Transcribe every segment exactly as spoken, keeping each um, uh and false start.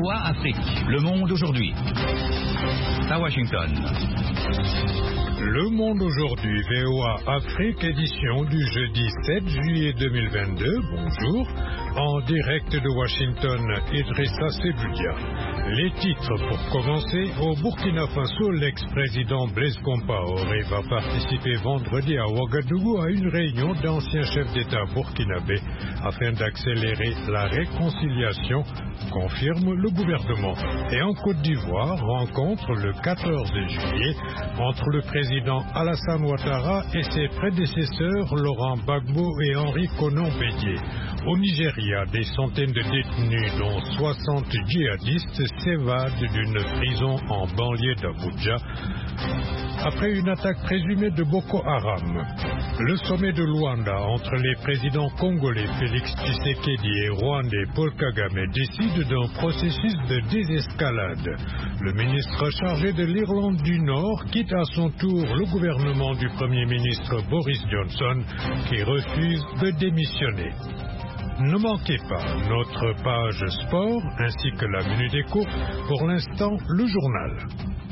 O A Afrique, Le Monde aujourd'hui. À Washington. Le Monde aujourd'hui, V O A Afrique, édition du jeudi sept juillet deux mille vingt-deux. Bonjour. En direct de Washington, Idrissa Sebudia. Les titres pour commencer. Au Burkina Faso, l'ex-président Blaise Compaoré va participer vendredi à Ouagadougou à une réunion d'anciens chefs d'État burkinabés afin d'accélérer la réconciliation, confirme le gouvernement. Et en Côte d'Ivoire, rencontre le quatorze juillet entre le président Alassane Ouattara et ses prédécesseurs Laurent Gbagbo et Henri Konan Bédié. Au Nigeria, des centaines de détenus, dont soixante djihadistes, s'évadent d'une prison en banlieue d'Abuja après une attaque présumée de Boko Haram. Le sommet de Luanda entre les présidents congolais Félix Tshisekedi et rwandais Paul Kagame décide d'un processus de désescalade. Le ministre chargé de l'Irlande du Nord quitte à son tour le gouvernement du Premier ministre Boris Johnson qui refuse de démissionner. Ne manquez pas notre page sport ainsi que la Minute Éco. Pour l'instant, le journal.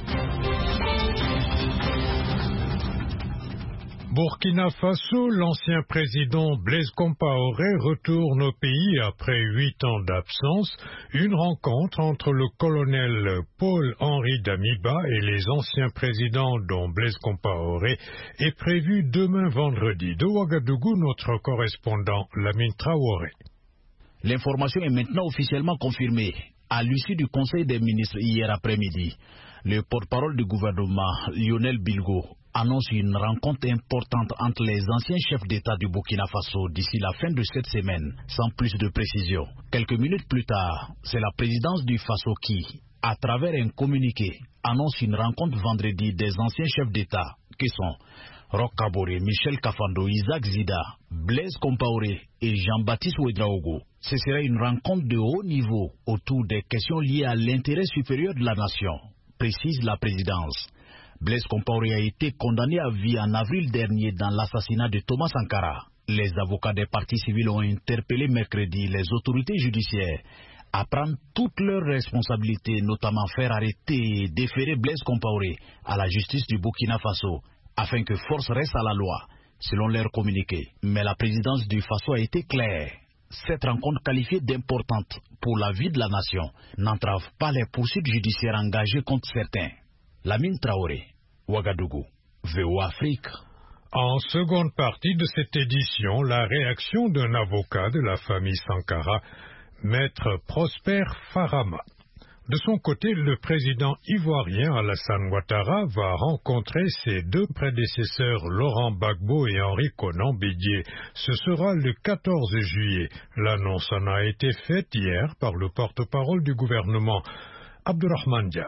Burkina Faso, l'ancien président Blaise Compaoré retourne au pays après huit ans d'absence. Une rencontre entre le colonel Paul-Henri Damiba et les anciens présidents dont Blaise Compaoré est prévue demain vendredi. De Ouagadougou, notre correspondant Lamine Traoré. L'information est maintenant officiellement confirmée. À l'issue du Conseil des ministres hier après-midi, le porte-parole du gouvernement, Lionel Bilgo, annonce une rencontre importante entre les anciens chefs d'État du Burkina Faso d'ici la fin de cette semaine, sans plus de précision. Quelques minutes plus tard, c'est la présidence du Faso qui, à travers un communiqué, annonce une rencontre vendredi des anciens chefs d'État, qui sont Roch Kaboré, Michel Kafando, Isaac Zida, Blaise Compaoré et Jean-Baptiste Ouédraogo. Ce sera une rencontre de haut niveau autour des questions liées à l'intérêt supérieur de la nation, précise la présidence. Blaise Compaoré a été condamné à vie en avril dernier dans l'assassinat de Thomas Sankara. Les avocats des partis civils ont interpellé mercredi les autorités judiciaires à prendre toutes leurs responsabilités, notamment faire arrêter et déférer Blaise Compaoré à la justice du Burkina Faso, afin que force reste à la loi, selon leur communiqué. Mais la présidence du Faso a été claire. Cette rencontre qualifiée d'importante pour la vie de la nation n'entrave pas les poursuites judiciaires engagées contre certains. Lamine Traoré, Ouagadougou, V O A Afrique. En seconde partie de cette édition, la réaction d'un avocat de la famille Sankara, Maître Prosper Farama. De son côté, le président ivoirien Alassane Ouattara va rencontrer ses deux prédécesseurs Laurent Gbagbo et Henri Konan Bédié. Ce sera le quatorze juillet. L'annonce en a été faite hier par le porte-parole du gouvernement, Abdourahmane Dia.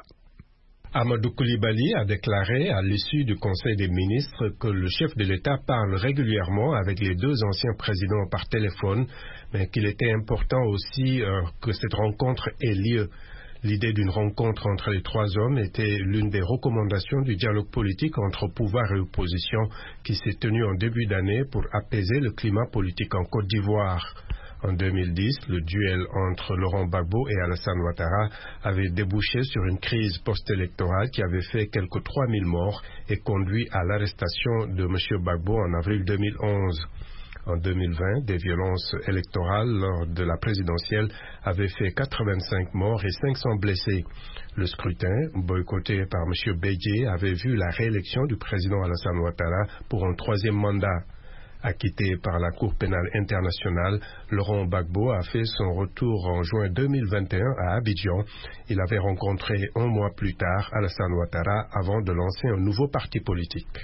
Amadou Koulibaly a déclaré à l'issue du Conseil des ministres que le chef de l'État parle régulièrement avec les deux anciens présidents par téléphone, mais qu'il était important aussi euh, que cette rencontre ait lieu. L'idée d'une rencontre entre les trois hommes était l'une des recommandations du dialogue politique entre pouvoir et opposition qui s'est tenu en début d'année pour apaiser le climat politique en Côte d'Ivoire. En deux mille dix, le duel entre Laurent Gbagbo et Alassane Ouattara avait débouché sur une crise post-électorale qui avait fait quelques trois mille morts et conduit à l'arrestation de M. Gbagbo en avril deux mille onze. En deux mille vingt, des violences électorales lors de la présidentielle avaient fait quatre-vingt-cinq morts et cinq cents blessés. Le scrutin, boycotté par M. Bédié, avait vu la réélection du président Alassane Ouattara pour un troisième mandat. Acquitté par la Cour pénale internationale, Laurent Gbagbo a fait son retour en juin deux mille vingt et un à Abidjan. Il avait rencontré un mois plus tard Alassane Ouattara avant de lancer un nouveau parti politique.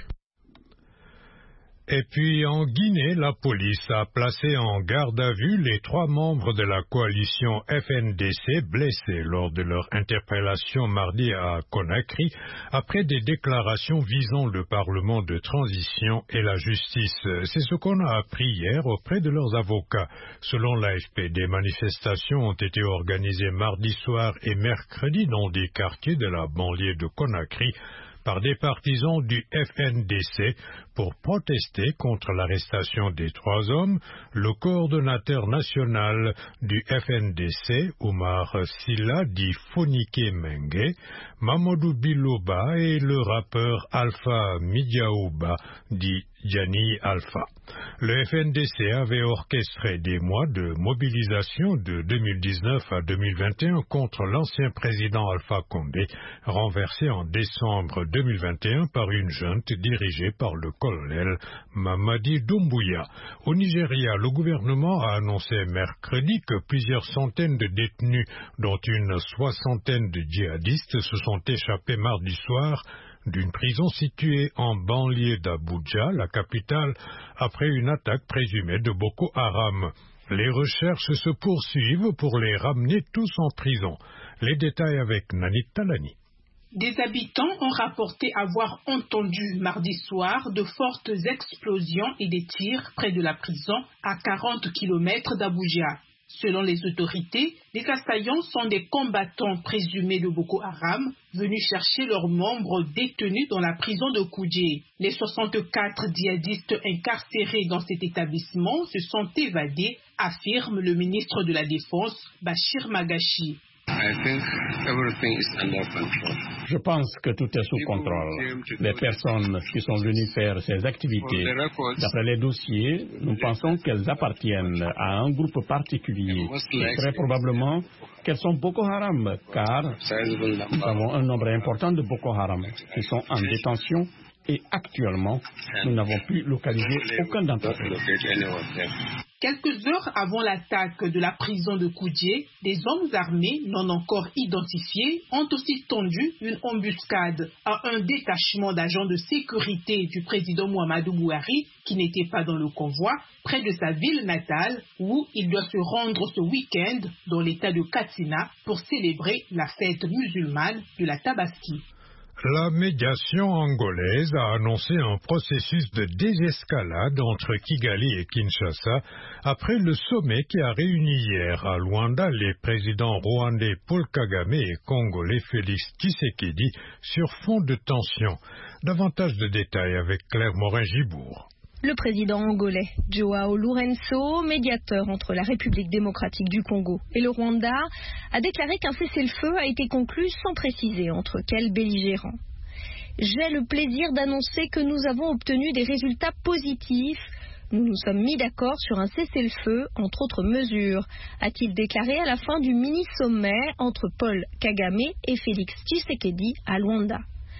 Et puis en Guinée, la police a placé en garde à vue les trois membres de la coalition F N D C blessés lors de leur interpellation mardi à Conakry après des déclarations visant le Parlement de transition et la justice. C'est ce qu'on a appris hier auprès de leurs avocats. Selon l'A F P, des manifestations ont été organisées mardi soir et mercredi dans des quartiers de la banlieue de Conakry par des partisans du F N D C pour protester contre l'arrestation des trois hommes, le coordonnateur national du F N D C, Oumar Silla, dit Fonike Mengue, Mamadou Biloba et le rappeur Alpha Midiaouba, dit Gianni Alpha. Le F N D C avait orchestré des mois de mobilisation de deux mille dix-neuf à deux mille vingt et un contre l'ancien président Alpha Condé, renversé en décembre deux mille vingt et un par une junte dirigée par le colonel Mamadi Doumbouya. Au Nigeria, le gouvernement a annoncé mercredi que plusieurs centaines de détenus, dont une soixantaine de djihadistes, se sont échappés mardi soir d'une prison située en banlieue d'Abuja, la capitale, après une attaque présumée de Boko Haram. Les recherches se poursuivent pour les ramener tous en prison. Les détails avec Nanit Talani. Des habitants ont rapporté avoir entendu mardi soir de fortes explosions et des tirs près de la prison à quarante kilomètres d'Abuja. Selon les autorités, les assaillants sont des combattants présumés de Boko Haram venus chercher leurs membres détenus dans la prison de Kuje. Les soixante-quatre djihadistes incarcérés dans cet établissement se sont évadés, affirme le ministre de la Défense, Bachir Magashi. Je pense que tout est sous contrôle. Les personnes qui sont venues faire ces activités, d'après les dossiers, nous pensons qu'elles appartiennent à un groupe particulier. Et très probablement qu'elles sont Boko Haram, car nous avons un nombre important de Boko Haram qui sont en détention et actuellement, nous n'avons pu localiser aucun d'entre eux. Quelques heures avant l'attaque de la prison de Kuje, des hommes armés non encore identifiés ont aussi tendu une embuscade à un détachement d'agents de sécurité du président Muhammadu Buhari qui n'était pas dans le convoi, près de sa ville natale où il doit se rendre ce week-end dans l'état de Katsina pour célébrer la fête musulmane de la Tabaski. La médiation angolaise a annoncé un processus de désescalade entre Kigali et Kinshasa après le sommet qui a réuni hier à Luanda les présidents rwandais Paul Kagame et congolais Félix Tshisekedi sur fond de tension. Davantage de détails avec Claire Morin-Gibourg. Le président angolais Joao Lourenço, médiateur entre la République démocratique du Congo et le Rwanda, a déclaré qu'un cessez-le-feu a été conclu sans préciser entre quels belligérants. J'ai le plaisir d'annoncer que nous avons obtenu des résultats positifs. Nous nous sommes mis d'accord sur un cessez-le-feu, entre autres mesures, a-t-il déclaré à la fin du mini-sommet entre Paul Kagame et Félix Tshisekedi à Luanda.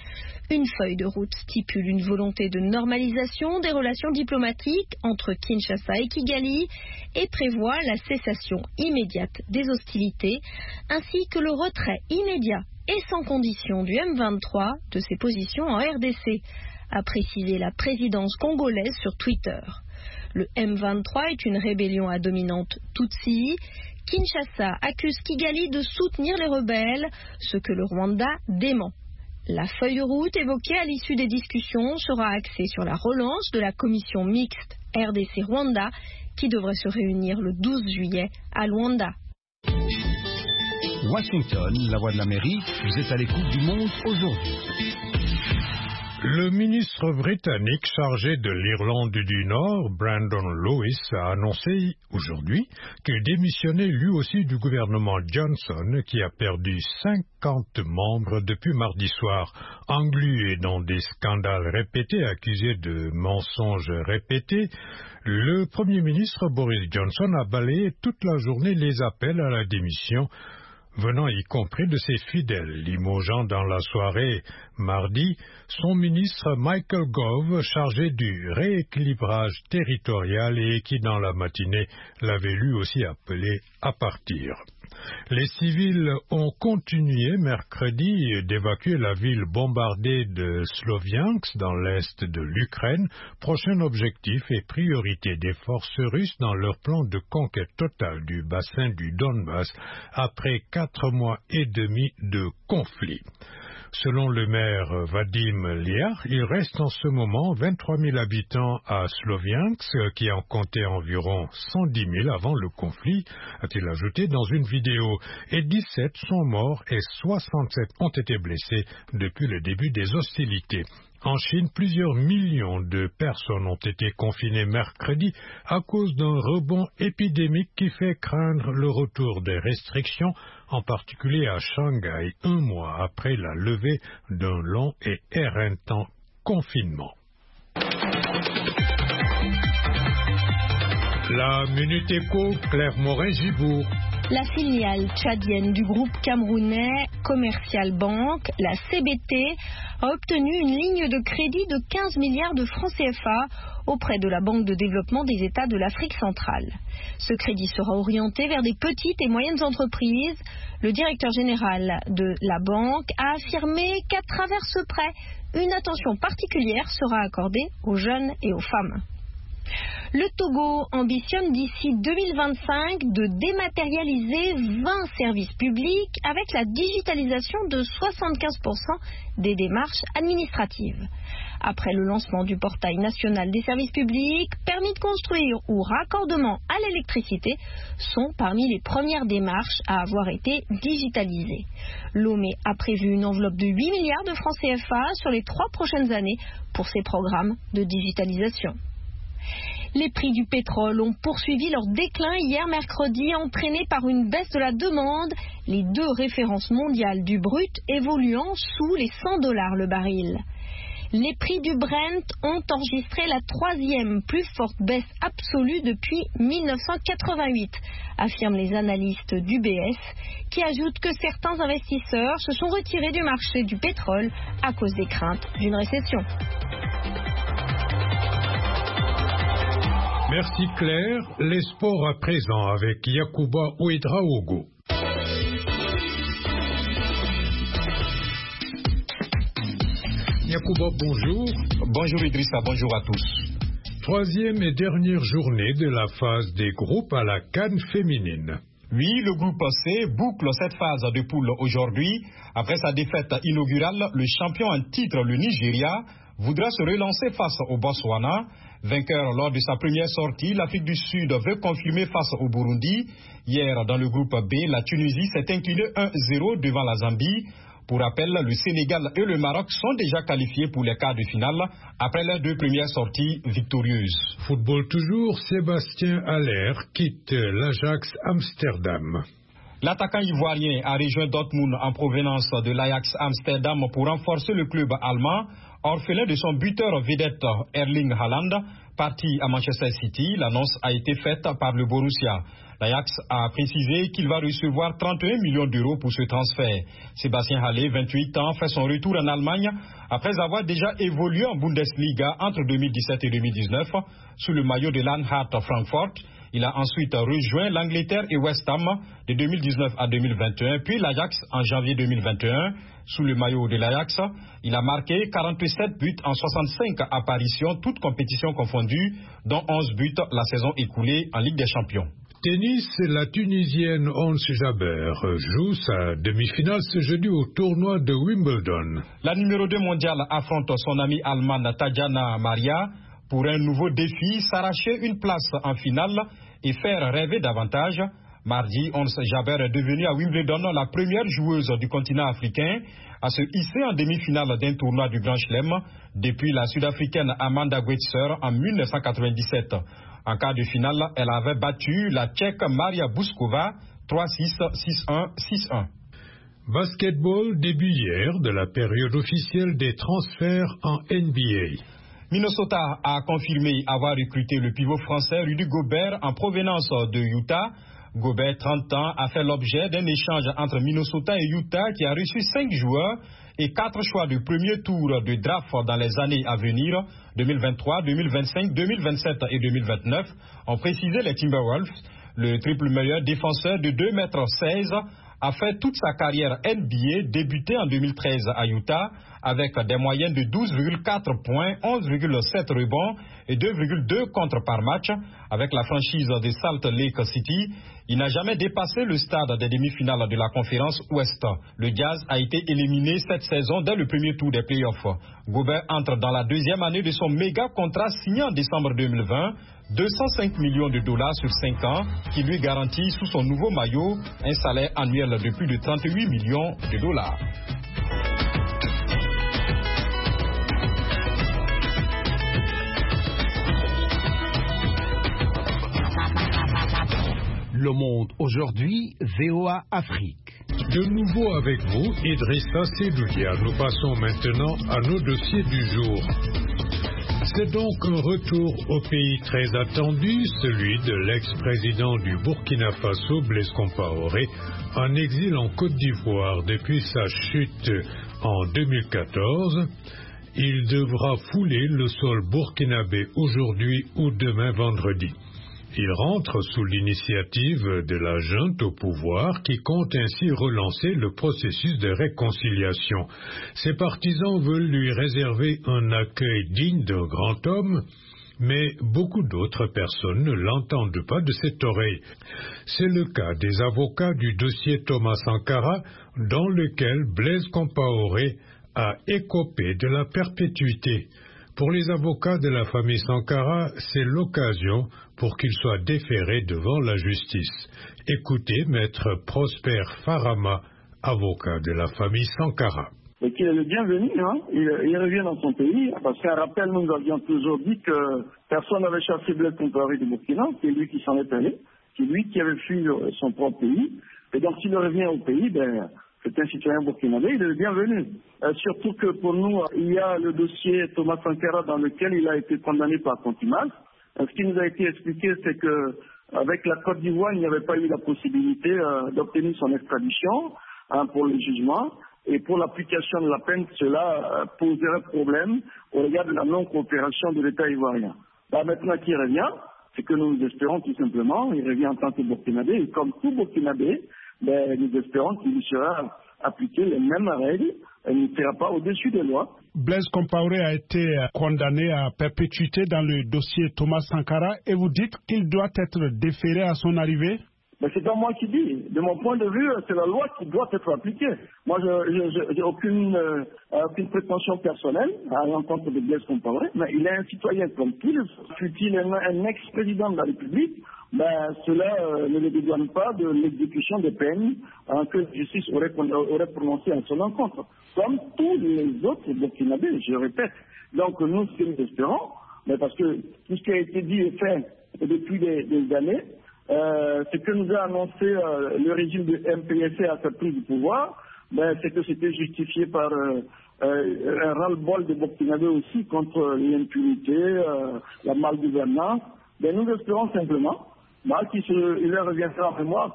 Une feuille de route stipule une volonté de normalisation des relations diplomatiques entre Kinshasa et Kigali et prévoit la cessation immédiate des hostilités ainsi que le retrait immédiat et sans condition du M vingt-trois de ses positions en R D C, a précisé la présidence congolaise sur Twitter. Le M vingt-trois est une rébellion à dominante Tutsi. Kinshasa accuse Kigali de soutenir les rebelles, ce que le Rwanda dément. La feuille de route évoquée à l'issue des discussions sera axée sur la relance de la commission mixte R D C-Rwanda qui devrait se réunir le douze juillet à Luanda. Washington, la voix de l'Amérique, vous êtes à l'écoute du monde aujourd'hui. Le ministre britannique chargé de l'Irlande du Nord, Brandon Lewis, a annoncé aujourd'hui qu'il démissionnait lui aussi du gouvernement Johnson qui a perdu cinquante membres depuis mardi soir. Englué dans des scandales répétés, accusé de mensonges répétés, le Premier ministre Boris Johnson a balayé toute la journée les appels à la démission, venant y compris de ses fidèles, limogeant dans la soirée mardi son ministre Michael Gove, chargé du rééquilibrage territorial et qui dans la matinée l'avait lui aussi appelé à partir. Les civils ont continué mercredi d'évacuer la ville bombardée de Sloviansk dans l'est de l'Ukraine, prochain objectif et priorité des forces russes dans leur plan de conquête totale du bassin du Donbass après quatre mois et demi de conflit. Selon le maire Vadim Liar, il reste en ce moment vingt-trois mille habitants à Sloviansk, qui en comptait environ cent dix mille avant le conflit, a-t-il ajouté dans une vidéo, et dix-sept sont morts et soixante-sept ont été blessés depuis le début des hostilités. En Chine, plusieurs millions de personnes ont été confinées mercredi à cause d'un rebond épidémique qui fait craindre le retour des restrictions, en particulier à Shanghai, un mois après la levée d'un long et éreintant confinement. La Minute Éco, Claire Morin-Gibourg. La filiale tchadienne du groupe camerounais Commercial Bank, la C B T, a obtenu une ligne de crédit de quinze milliards de francs C F A auprès de la Banque de développement des États de l'Afrique centrale. Ce crédit sera orienté vers des petites et moyennes entreprises. Le directeur général de la banque a affirmé qu'à travers ce prêt, une attention particulière sera accordée aux jeunes et aux femmes. Le Togo ambitionne d'ici deux mille vingt-cinq de dématérialiser vingt services publics avec la digitalisation de soixante-quinze pour cent des démarches administratives. Après le lancement du portail national des services publics, permis de construire ou raccordement à l'électricité sont parmi les premières démarches à avoir été digitalisées. L'O M E a prévu une enveloppe de huit milliards de francs C F A sur les trois prochaines années pour ces programmes de digitalisation. Les prix du pétrole ont poursuivi leur déclin hier mercredi, entraînés par une baisse de la demande, les deux références mondiales du brut évoluant sous les cent dollars le baril. Les prix du Brent ont enregistré la troisième plus forte baisse absolue depuis mille neuf cent quatre-vingt-huit, affirment les analystes d'U B S, qui ajoutent que certains investisseurs se sont retirés du marché du pétrole à cause des craintes d'une récession. Merci Claire. Les sports à présent avec Yacouba Ouedraogo. Yacouba, bonjour. Bonjour Idrissa, bonjour à tous. Troisième et dernière journée de la phase des groupes à la CAN féminine. Oui, le groupe C boucle cette phase de poule aujourd'hui. Après sa défaite inaugurale, le champion en titre, le Nigeria, voudra se relancer face au Botswana. Vainqueur lors de sa première sortie, l'Afrique du Sud veut confirmer face au Burundi. Hier, dans le groupe B, la Tunisie s'est inclinée un zéro devant la Zambie. Pour rappel, le Sénégal et le Maroc sont déjà qualifiés pour les quarts de finale après leurs deux premières sorties victorieuses. Football toujours, Sébastien Haller quitte l'Ajax Amsterdam. L'attaquant ivoirien a rejoint Dortmund en provenance de l'Ajax Amsterdam pour renforcer le club allemand. Orphelin de son buteur vedette Erling Haaland, parti à Manchester City, l'annonce a été faite par le Borussia. L'Ajax a précisé qu'il va recevoir trente et un millions d'euros pour ce transfert. Sébastien Haller, vingt-huit ans, fait son retour en Allemagne après avoir déjà évolué en Bundesliga entre deux mille dix-sept et deux mille dix-neuf sous le maillot de l'Eintracht Francfort. Il a ensuite rejoint l'Angleterre et West Ham de deux mille dix-neuf à deux mille vingt et un, puis l'Ajax en janvier deux mille vingt et un. Sous le maillot de l'Ajax, il a marqué quarante-sept buts en soixante-cinq apparitions, toutes compétitions confondues, dont onze buts la saison écoulée en Ligue des Champions. Tennis, la Tunisienne Ons Jabeur joue sa demi-finale ce jeudi au tournoi de Wimbledon. La numéro deux mondiale affronte son amie allemande Tatjana Maria pour un nouveau défi, s'arracher une place en finale et faire rêver davantage. Mardi, Ons Jabeur est devenue à Wimbledon la première joueuse du continent africain à se hisser en demi-finale d'un tournoi du Grand Chelem depuis la Sud-Africaine Amanda Gwetser en mille neuf cent quatre-vingt-dix-sept. En quart de finale, elle avait battu la Tchèque Maria Bouskova trois six, six un, six un. Basketball, début hier de la période officielle des transferts en N B A. Minnesota a confirmé avoir recruté le pivot français Rudy Gobert en provenance de Utah. Gobert, trente ans, a fait l'objet d'un échange entre Minnesota et Utah qui a reçu cinq joueurs et quatre choix de premier tour de draft dans les années à venir, deux mille vingt-trois, deux mille vingt-cinq, deux mille vingt-sept et deux mille vingt-neuf, ont précisé les Timberwolves. Le triple meilleur défenseur de deux mètres seize a fait toute sa carrière N B A, débuté en deux mille treize à Utah, avec des moyennes de douze virgule quatre points, onze virgule sept rebonds et deux virgule deux contres par match. Avec la franchise de Salt Lake City, il n'a jamais dépassé le stade des demi-finales de la conférence Ouest. Le Jazz a été éliminé cette saison dès le premier tour des playoffs. Gobert entre dans la deuxième année de son méga contrat signé en décembre deux mille vingt, deux cent cinq millions de dollars sur cinq ans, qui lui garantit sous son nouveau maillot un salaire annuel de plus de trente-huit millions de dollars. Le Monde aujourd'hui, V O A Afrique. De nouveau avec vous, Idrissa Seydoudia. Nous passons maintenant à nos dossiers du jour. C'est donc un retour au pays très attendu, celui de l'ex-président du Burkina Faso, Blaise Compaoré, en exil en Côte d'Ivoire depuis sa chute en deux mille quatorze. Il devra fouler le sol burkinabé aujourd'hui ou demain vendredi. Il rentre sous l'initiative de la junte au pouvoir qui compte ainsi relancer le processus de réconciliation. Ses partisans veulent lui réserver un accueil digne d'un grand homme, mais beaucoup d'autres personnes ne l'entendent pas de cette oreille. C'est le cas des avocats du dossier Thomas Sankara, dans lequel Blaise Compaoré a écopé de la perpétuité. Pour les avocats de la famille Sankara, c'est l'occasion pour qu'ils soient déférés devant la justice. Écoutez Maître Prosper Farama, avocat de la famille Sankara. Et qu'il est le bienvenu, hein. il, il revient dans son pays, parce qu'un rappel, nous avions toujours dit que personne n'avait chassé Blaise Compaoré du Burkina, c'est lui qui s'en est allé, c'est lui qui avait fui son propre pays, et donc s'il revient au pays, ben, c'est un citoyen burkinabé, il est le bienvenu. Euh, surtout que pour nous, il y a le dossier Thomas Sankara dans lequel il a été condamné par contumace. Euh, ce qui nous a été expliqué, c'est que avec la Côte d'Ivoire, il n'y avait pas eu la possibilité euh, d'obtenir son extradition hein, pour le jugement. Et pour l'application de la peine, cela euh, poserait problème au regard de la non-coopération de l'État ivoirien. Là, maintenant qu'il revient, c'est que nous espérons tout simplement, il revient en tant que burkinabé, et comme tout burkinabé, ben, nous espérons qu'il lui sera appliqué les mêmes règles et il ne sera pas au-dessus des lois. Blaise Compaoré a été condamné à perpétuité dans le dossier Thomas Sankara et vous dites qu'il doit être déféré à son arrivée? Mais c'est pas moi qui dis. De mon point de vue, c'est la loi qui doit être appliquée. Moi, je n'ai aucune, euh, aucune prétention personnelle à l'encontre de Blaise Compaoré, mais il est un citoyen comme qu'il, fut-il un, un ex-président de la République, ben, cela euh, ne le dédouane pas de l'exécution des peines hein, que la justice aurait, aurait prononcées en son encontre, comme tous les autres burkinabés, je répète. Donc nous, ce que nous espérons, mais parce que tout ce qui a été dit et fait depuis des, des années, euh, ce que nous a annoncé euh, le régime de M P S C à sa prise du pouvoir, ben, c'est que c'était justifié par euh, euh, un ras-le-bol de burkinabés aussi contre l'impunité, euh, la malgouvernance. Ben, nous espérons simplement Bah, qui se, il leur reviendra en mémoire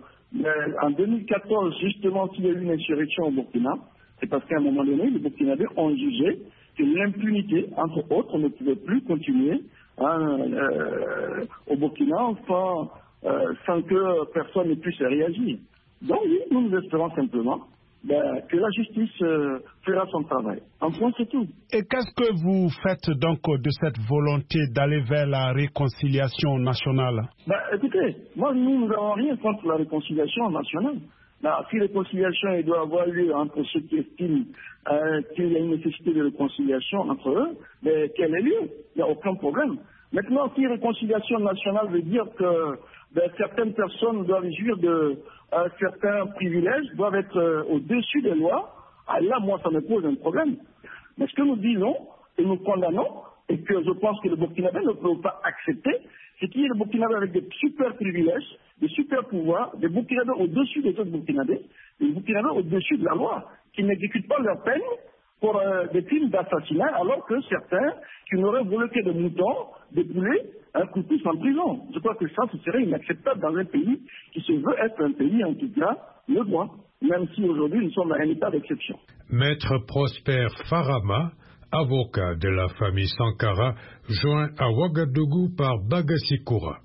qu'en deux mille quatorze, justement, s'il y a eu une insurrection au Burkina, c'est parce qu'à un moment donné, les Burkinabés ont jugé que l'impunité, entre autres, ne pouvait plus continuer hein, euh, au Burkina sans, euh, sans que personne ne puisse réagir. Donc oui, nous nous espérons simplement ben, que la justice euh, fera son travail. En point, c'est tout. Et qu'est-ce que vous faites donc de cette volonté d'aller vers la réconciliation nationale? Ben, écoutez, moi, nous, nous n'avons rien contre la réconciliation nationale. Ben, si réconciliation il doit avoir lieu entre ceux qui estiment euh, qu'il y a une nécessité de réconciliation entre eux, ben, qu'elle ait lieu. Il n'y a aucun problème. Maintenant, si réconciliation nationale veut dire que ben, certaines personnes doivent jouir de euh, certains privilèges, doivent être euh, au-dessus des lois, ah, là, moi, ça me pose un problème. Mais ce que nous disons et nous condamnons, et que je pense que le Burkinabé ne peut pas accepter, c'est qu'il y ait des Burkinabés avec des super privilèges, des super pouvoirs, des Burkinabés au-dessus des autres Burkinabés, des Burkinabés au-dessus de la loi, qui n'exécutent pas leur peine pour euh, des crimes d'assassinat, alors que certains qui n'auraient volé que des moutons, des poulets, un coup de pouce en prison. Je crois que ça, ce serait inacceptable dans un pays qui se veut être un pays, en tout cas, le droit, même si aujourd'hui nous sommes à un état d'exception. Maître Prosper Farama, avocat de la famille Sankara, joint à Ouagadougou par Bagassi-Koura.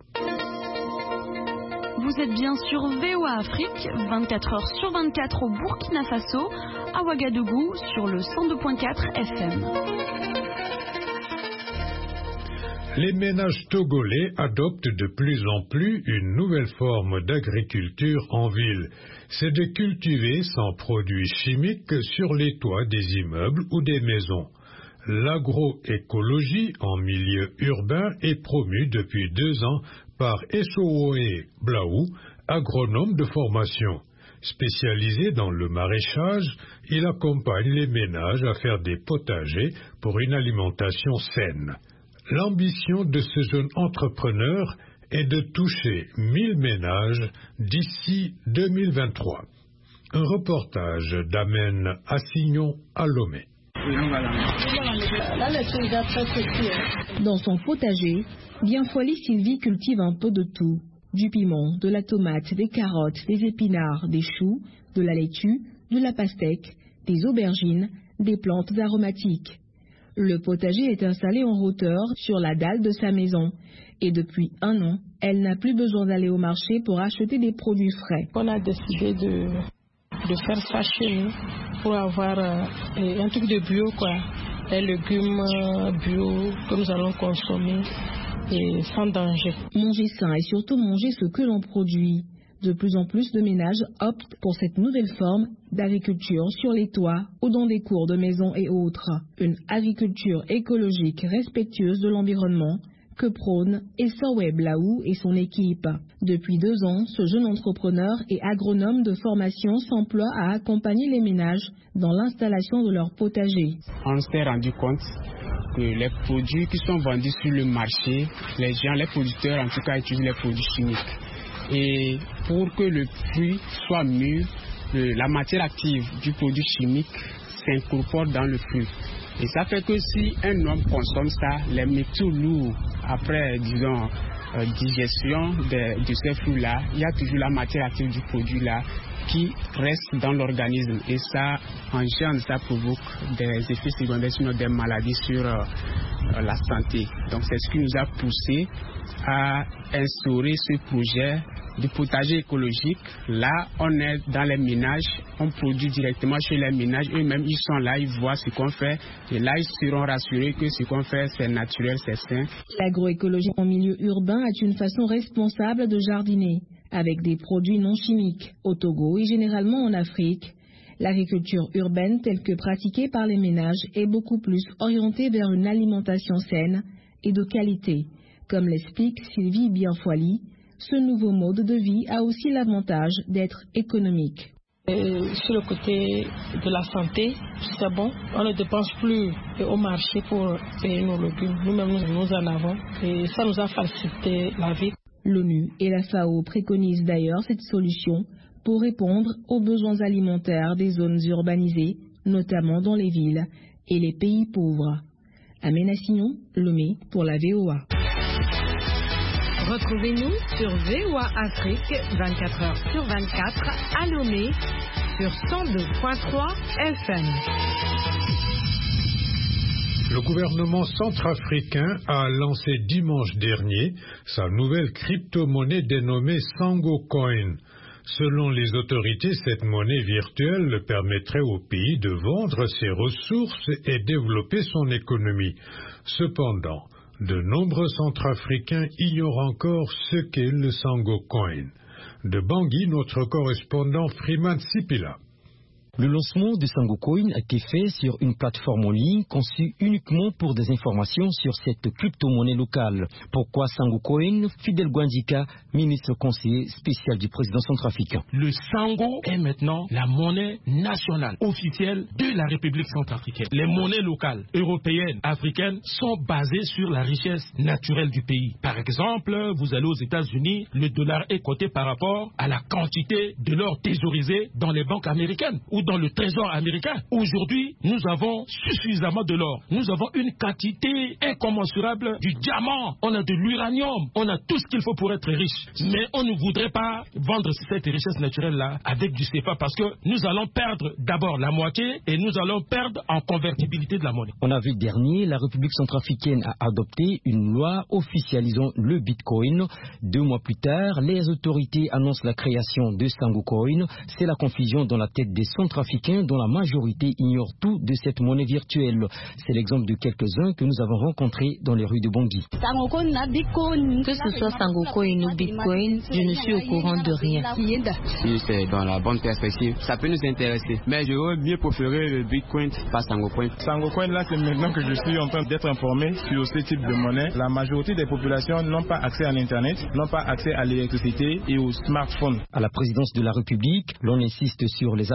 Vous êtes bien sur V O A Afrique, vingt-quatre heures sur vingt-quatre au Burkina Faso, à Ouagadougou sur le cent deux virgule quatre F M. Les ménages togolais adoptent de plus en plus une nouvelle forme d'agriculture en ville. C'est de cultiver sans produits chimiques sur les toits des immeubles ou des maisons. L'agroécologie en milieu urbain est promue depuis deux ans par Essowoé Blaou, agronome de formation. Spécialisé dans le maraîchage, il accompagne les ménages à faire des potagers pour une alimentation saine. L'ambition de ce jeune entrepreneur est de toucher mille ménages d'ici deux mille vingt-trois. Un reportage d'Amen Assignon à Lomé. Dans son potager, Bienfoili Sylvie cultive un peu de tout. Du piment, de la tomate, des carottes, des épinards, des choux, de la laitue, de la pastèque, des aubergines, des plantes aromatiques. Le potager est installé en hauteur sur la dalle de sa maison. Et depuis un an, elle n'a plus besoin d'aller au marché pour acheter des produits frais. On a décidé de, de faire ça chez nous pour avoir euh, un truc de bio, quoi. Des légumes euh, bio que nous allons consommer et sans danger. Manger sain et surtout manger ce que l'on produit. De plus en plus de ménages optent pour cette nouvelle forme d'agriculture sur les toits ou dans des cours de maison et autres. Une agriculture écologique respectueuse de l'environnement que prône Essaoué Blaou et son équipe. Depuis deux ans, ce jeune entrepreneur et agronome de formation s'emploie à accompagner les ménages dans l'installation de leur potager. On s'est rendu compte que les produits qui sont vendus sur le marché, les gens, les producteurs en tout cas utilisent les produits chimiques. Et pour que le fruit soit mûr, la matière active du produit chimique s'incorpore dans le fruit. Et ça fait que si un homme consomme ça, les métaux lourds, après, disons, euh, digestion de, de ces fruits-là, il y a toujours la matière active du produit-là qui reste dans l'organisme. Et ça engendre, ça provoque des effets secondaires, sinon des maladies sur euh, la santé. Donc c'est ce qui nous a poussé à instaurer ce projet de potager écologique. Là, on est dans les ménages, on produit directement chez les ménages. Eux-mêmes, ils sont là, ils voient ce qu'on fait. Et là, ils seront rassurés que ce qu'on fait, c'est naturel, c'est sain. L'agroécologie en milieu urbain est une façon responsable de jardiner, avec des produits non chimiques. Au Togo et généralement en Afrique, l'agriculture urbaine telle que pratiquée par les ménages est beaucoup plus orientée vers une alimentation saine et de qualité. Comme l'explique Sylvie Bienfoili, ce nouveau mode de vie a aussi l'avantage d'être économique. Et sur le côté de la santé, c'est bon. On ne dépense plus au marché pour payer nos légumes. Nous-mêmes, nous en avons. Et ça nous a facilité la vie. L'ONU et la F A O préconisent d'ailleurs cette solution pour répondre aux besoins alimentaires des zones urbanisées, notamment dans les villes et les pays pauvres. Amen Assignon, Lomé pour la V O A. Retrouvez-nous sur V O A Afrique vingt-quatre heures sur vingt-quatre à Lomé sur cent deux virgule trois F M. Le gouvernement centrafricain a lancé dimanche dernier sa nouvelle crypto-monnaie dénommée Sango Coin. Selon les autorités, cette monnaie virtuelle permettrait au pays de vendre ses ressources et développer son économie. Cependant, de nombreux Centrafricains ignorent encore ce qu'est le Sango Coin. De Bangui, notre correspondant Freeman Sipila. Le lancement de Sango Coin a été fait sur une plateforme en ligne conçue uniquement pour des informations sur cette crypto-monnaie locale. Pourquoi Sango Coin? Fidel Gwandika, ministre conseiller spécial du président centrafricain. Le Sango est maintenant la monnaie nationale officielle de la République centrafricaine. Les monnaies locales, européennes, africaines sont basées sur la richesse naturelle du pays. Par exemple, vous allez aux États-Unis, le dollar est coté par rapport à la quantité de l'or thésaurisé dans les banques américaines ou dans le trésor américain. Aujourd'hui, nous avons suffisamment de l'or. Nous avons une quantité incommensurable du diamant. On a de l'uranium. On a tout ce qu'il faut pour être riche. Mais on ne voudrait pas vendre cette richesse naturelle-là avec du C F A parce que nous allons perdre d'abord la moitié et nous allons perdre en convertibilité de la monnaie. En avril dernier, la République centrafricaine a adopté une loi officialisant le Bitcoin. Deux mois plus tard, les autorités annoncent la création de Sango Coin. C'est la confusion dans la tête des Centrafricains dont la majorité ignore tout de cette monnaie virtuelle. C'est l'exemple de quelques-uns que nous avons rencontrés dans les rues de Bangui. Que ce soit Sango Coin ou Bitcoin, je ne suis au courant de rien. Si c'est dans la bonne perspective, ça peut nous intéresser. Mais j'aurais mieux préféré le Bitcoin, pas Sango Coin. Sango Coin, là, c'est maintenant que je suis en train d'être informé sur ce type de monnaie. La majorité des populations n'ont pas accès à l'Internet, n'ont pas accès à l'électricité et aux smartphones. À la présidence de la République, l'on insiste sur les avantages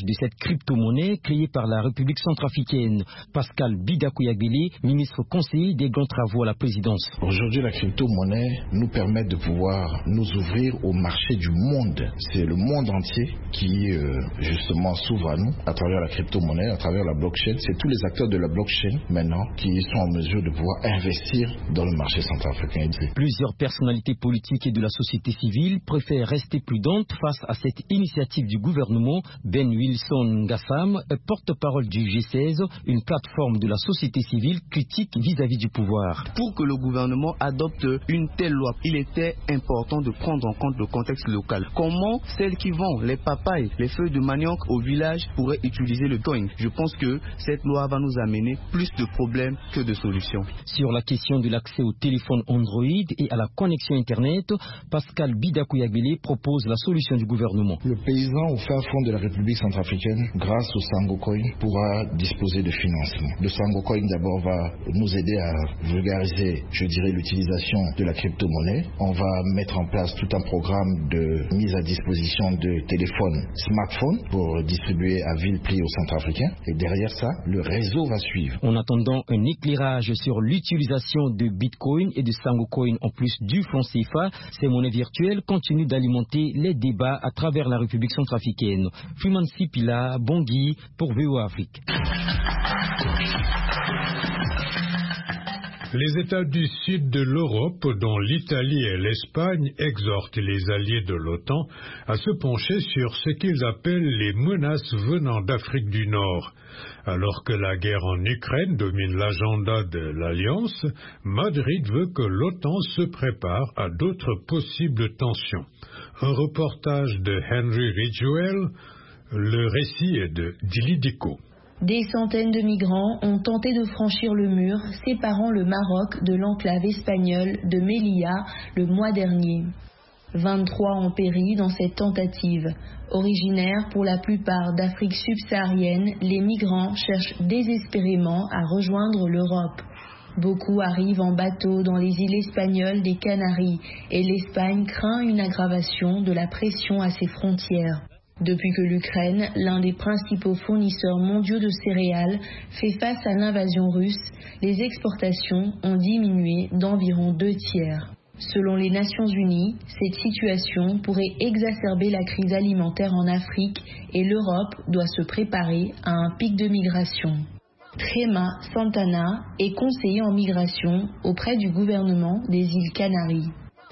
de cette crypto-monnaie créée par la République centrafricaine. Pascal Bidakouyagbili, ministre conseiller des grands travaux à la présidence. Aujourd'hui, la crypto-monnaie nous permet de pouvoir nous ouvrir au marché du monde. C'est le monde entier qui euh, justement s'ouvre à nous à travers la crypto-monnaie, à travers la blockchain. C'est tous les acteurs de la blockchain maintenant qui sont en mesure de pouvoir investir dans le marché centrafricain. Plusieurs personnalités politiques et de la société civile préfèrent rester prudentes face à cette initiative du gouvernement. Ben Wilson Ngassam, porte-parole du G seize, une plateforme de la société civile critique vis-à-vis du pouvoir. Pour que le gouvernement adopte une telle loi, il était important de prendre en compte le contexte local. Comment celles qui vendent les papayes, les feuilles de manioc au village pourraient utiliser le coin? Je pense que cette loi va nous amener plus de problèmes que de solutions. Sur la question de l'accès au téléphone Android et à la connexion Internet, Pascal Bidakouyagbili propose la solution du gouvernement. Le paysan au fin fond de la République centrafricaine, grâce au Sangocoin, pourra disposer de financement. Le Sangocoin d'abord va nous aider à vulgariser, je dirais, l'utilisation de la crypto-monnaie. On va mettre en place tout un programme de mise à disposition de téléphones smartphones pour distribuer à vil prix aux Centrafricains. Et derrière ça, le réseau va suivre. En attendant un éclairage sur l'utilisation de Bitcoin et de Sangocoin en plus du franc C F A, ces monnaies virtuelles continuent d'alimenter les débats à travers la République centrafricaine. Freeman Sipila, Bangui, pour V O A Afrique. Les États du sud de l'Europe, dont l'Italie et l'Espagne, exhortent les alliés de l'OTAN à se pencher sur ce qu'ils appellent les menaces venant d'Afrique du Nord. Alors que la guerre en Ukraine domine l'agenda de l'Alliance, Madrid veut que l'OTAN se prépare à d'autres possibles tensions. Un reportage de Henry Ridgewell, le récit est de Dili Diko. Des centaines de migrants ont tenté de franchir le mur séparant le Maroc de l'enclave espagnole de Melilla le mois dernier. vingt-trois ont péri dans cette tentative. Originaires pour la plupart d'Afrique subsaharienne, les migrants cherchent désespérément à rejoindre l'Europe. Beaucoup arrivent en bateau dans les îles espagnoles des Canaries et l'Espagne craint une aggravation de la pression à ses frontières. Depuis que l'Ukraine, l'un des principaux fournisseurs mondiaux de céréales, fait face à l'invasion russe, les exportations ont diminué d'environ deux tiers. Selon les Nations Unies, cette situation pourrait exacerber la crise alimentaire en Afrique et l'Europe doit se préparer à un pic de migration. Trema Santana est conseiller en migration auprès du gouvernement des îles Canaries.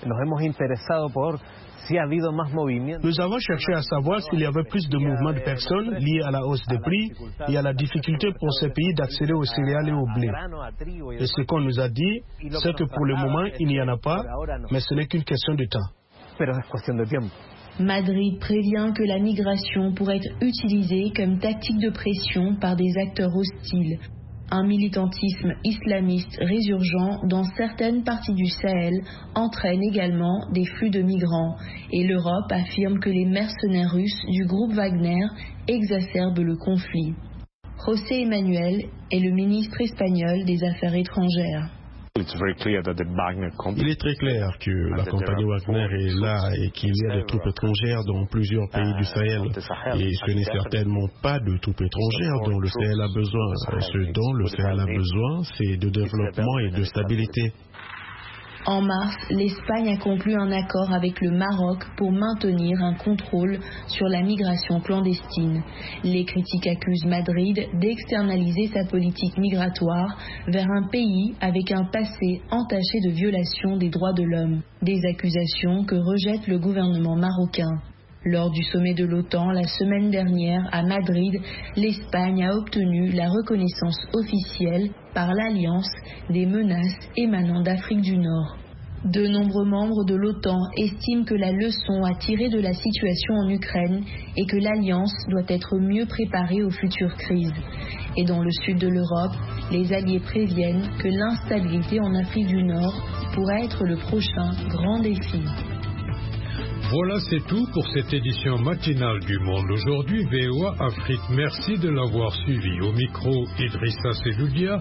Nous avons cherché à savoir s'il y avait plus de mouvements de personnes liés à la hausse des prix et à la difficulté pour ces pays d'accéder aux céréales et au blé. Et ce qu'on nous a dit, c'est que pour le moment, il n'y en a pas, mais ce n'est qu'une question de temps. Madrid prévient que la migration pourrait être utilisée comme tactique de pression par des acteurs hostiles. Un militantisme islamiste résurgent dans certaines parties du Sahel entraîne également des flux de migrants. Et l'Europe affirme que les mercenaires russes du groupe Wagner exacerbent le conflit. José Emmanuel est le ministre espagnol des Affaires étrangères. Il est très clair que la compagnie Wagner est là et qu'il y a des troupes étrangères dans plusieurs pays du Sahel. Et ce n'est certainement pas de troupes étrangères dont le Sahel a besoin. Ce dont le Sahel a besoin, c'est de développement et de stabilité. En mars, l'Espagne a conclu un accord avec le Maroc pour maintenir un contrôle sur la migration clandestine. Les critiques accusent Madrid d'externaliser sa politique migratoire vers un pays avec un passé entaché de violations des droits de l'homme. Des accusations que rejette le gouvernement marocain. Lors du sommet de l'OTAN la semaine dernière à Madrid, l'Espagne a obtenu la reconnaissance officielle par l'Alliance des menaces émanant d'Afrique du Nord. De nombreux membres de l'OTAN estiment que la leçon à tirer de la situation en Ukraine est que l'Alliance doit être mieux préparée aux futures crises. Et dans le sud de l'Europe, les alliés préviennent que l'instabilité en Afrique du Nord pourrait être le prochain grand défi. Voilà, c'est tout pour cette édition matinale du Monde aujourd'hui. V O A Afrique, merci de l'avoir suivi. Au micro, Idrissa Seloudia.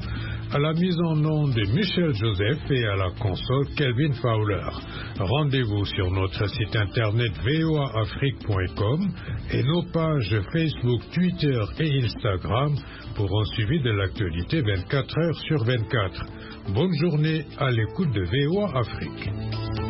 À la mise en onde de Michel Joseph et à la console Kelvin Fowler. Rendez-vous sur notre site internet v o a afrique point com et nos pages Facebook, Twitter et Instagram pour un suivi de l'actualité vingt-quatre heures sur vingt-quatre. Bonne journée à l'écoute de V O A Afrique.